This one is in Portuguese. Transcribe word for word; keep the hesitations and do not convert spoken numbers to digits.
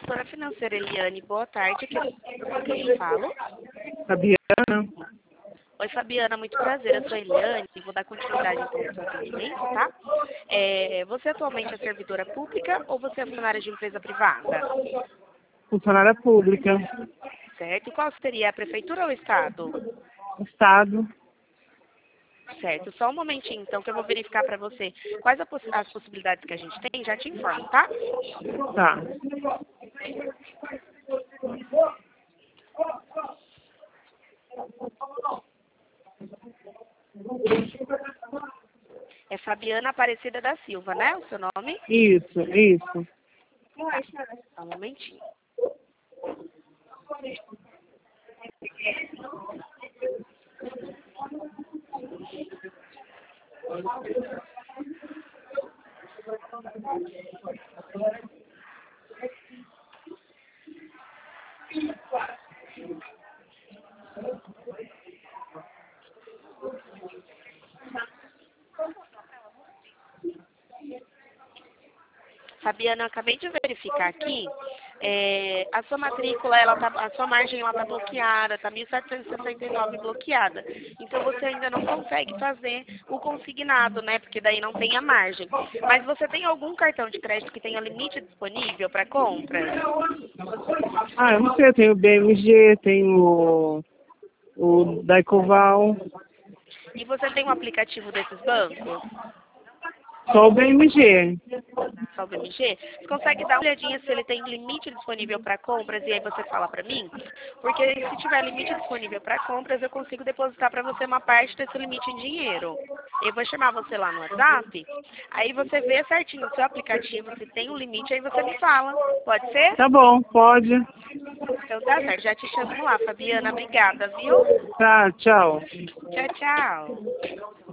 consultora financeira Eliane, boa tarde. Aqui é quem falo. Fabiana? Oi, Fabiana, muito prazer. Eu sou a Eliane e vou dar continuidade então ao seu atendimento, tá? É, você atualmente é servidora pública ou você é funcionária de empresa privada? Funcionária pública. Certo. E qual seria, a prefeitura ou o estado? Estado. Certo. Só um momentinho, então, que eu vou verificar para você quais a poss- as possibilidades que a gente tem. Já te informo, tá? Tá. É Fabiana Aparecida da Silva, né? O seu nome? Isso, isso. Só um momentinho. Fabiana, eu acabei de verificar aqui, é, a sua matrícula, ela tá, a sua margem ela está bloqueada, está mil setecentos e sessenta e nove bloqueada. Então você ainda não consegue fazer o consignado, né? Porque daí não tem a margem. Mas você tem algum cartão de crédito que tenha limite disponível para compra? Ah, eu não sei, eu tenho o B M G, tenho o, o Daicoval, E você tem um aplicativo desses bancos? só o B M G. Só o B M G? Você consegue dar uma olhadinha se ele tem limite disponível para compras e aí você fala para mim? Porque se tiver limite disponível para compras, eu consigo depositar para você uma parte desse limite em dinheiro. Eu vou chamar você lá no WhatsApp, aí você vê certinho o seu aplicativo, se tem um limite, aí você me fala. Pode ser? Tá bom, pode. Então tá certo, já te chamo lá, Fabiana. Obrigada, viu? Tá, tchau. Tchau, tchau.